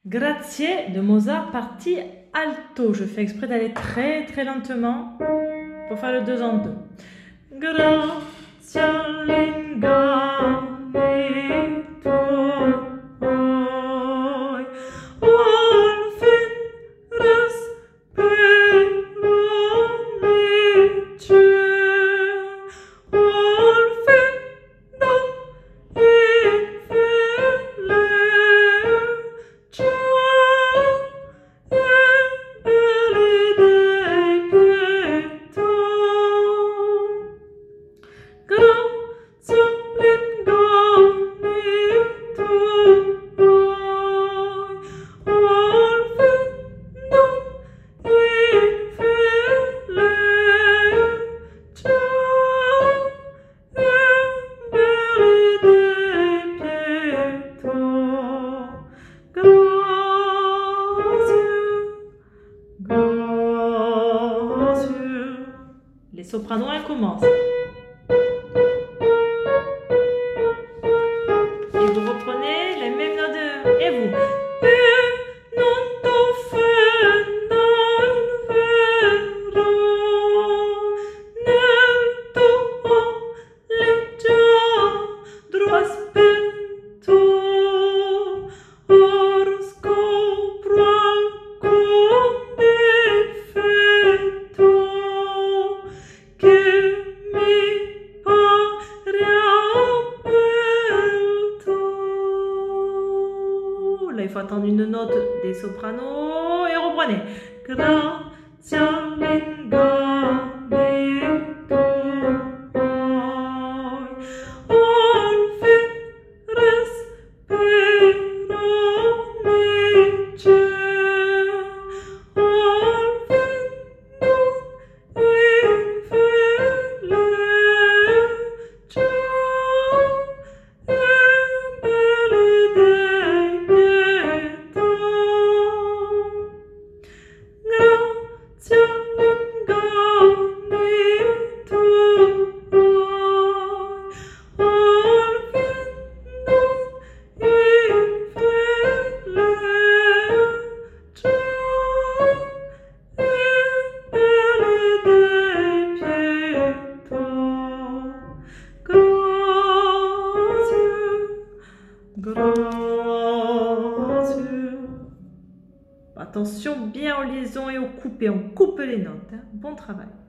Grazie de Mozart, partie alto. Je fais exprès d'aller très très lentement pour faire le 2 en 2. Grazie all'inganito poi, al fin respiro nice, al fin non infelice, e belli dei pietà. Grazie all'inganito poi, al fin non infelice, e belli dei pietà. Grazie. Les sopranos, elles commencent. Et vous reprenez les mêmes notes et vous. E non t'offenda il vero, nel tuo leggiadro aspetto, or scopro alcun difetto che mi pare appelto. Là, il faut attendre une note des sopranos et reprenez. Grazie all'inganito poi, al fin respiro nice, al fin non infelice, e belli dei pietà. Grazie all'inganito poi, al fin non infelice, e belli dei pietà. Grazie. Attention bien aux liaisons et aux coupés, on coupe les notes, hein. Bon travail.